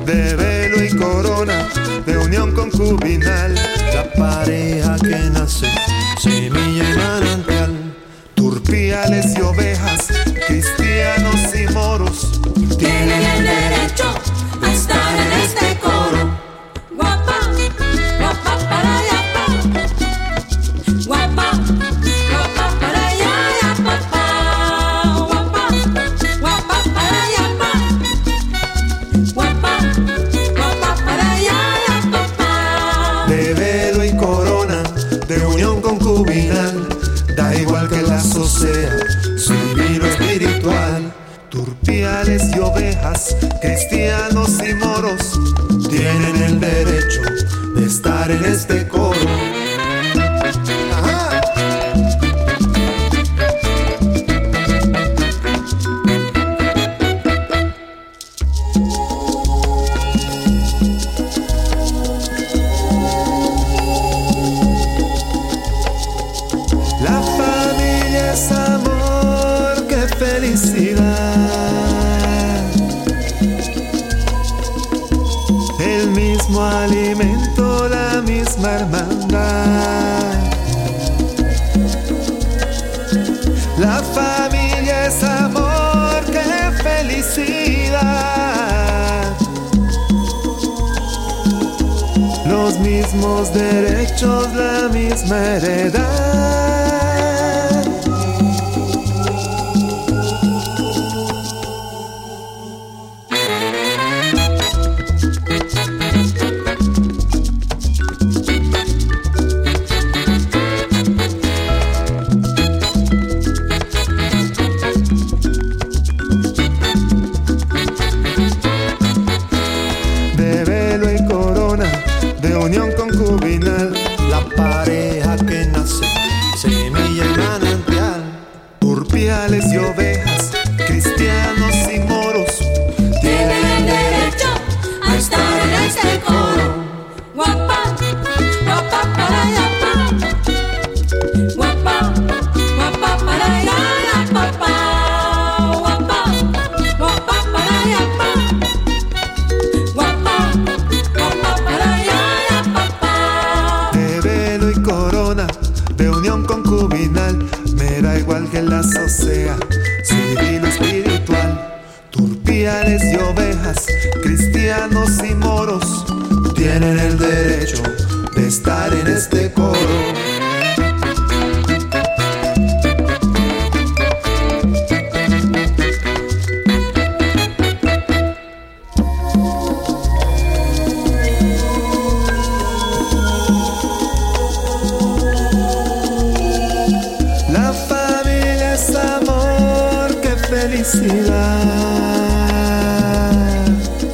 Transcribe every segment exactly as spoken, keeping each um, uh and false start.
de velo y corona, de unión concubinal. La pareja que nace, semilla y manantial, turpiales y ovejas, cristianos y moros, tienen el derecho a estar en este coro. Guapa, guapa para allá, guapa, guapa para allá, papá. Guapa, guapa para allá, guapa, guapa para allá, papá. De velo y corona, de unión concubinal, da igual que el lazo sea civil o espiritual. Turpiales y ovejas, cristianos y moros, tienen el derecho de estar en este coro. Ajá. La familia es amor, qué felicidad. El mismo alimento, la misma hermandad. La familia es amor, qué felicidad. Los mismos derechos, la misma heredad. De velo y corona, de unión concubinal, la pareja que nace, semilla y manantial, turpiales y ovejas, cristianos y moros, tienen el derecho a estar en este coro. Guapa, guapa para allá, guapa, guapa para allá, papá. Guapa, guapa para allá, guapa, guapa para allá, papá. de velo y corona, de unión concubinal, me da igual que el lazo sea civil o espiritual. Turpiales y ovejas, cristianos y moros, tienen el derecho de estar en este coro. La familia es amor, qué felicidad.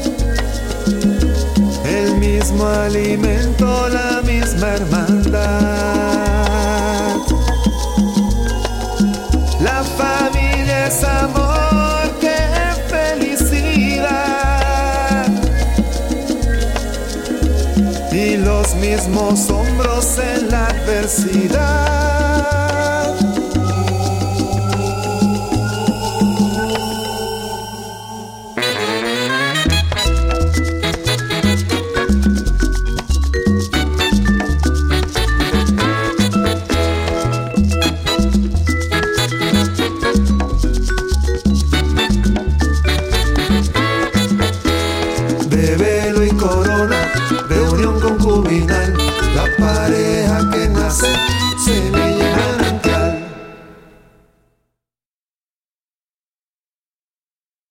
El mismo alimento, la misma hermandad. La familia es amor, qué felicidad. Y los mismos hombros en la adversidad. De velo y corona,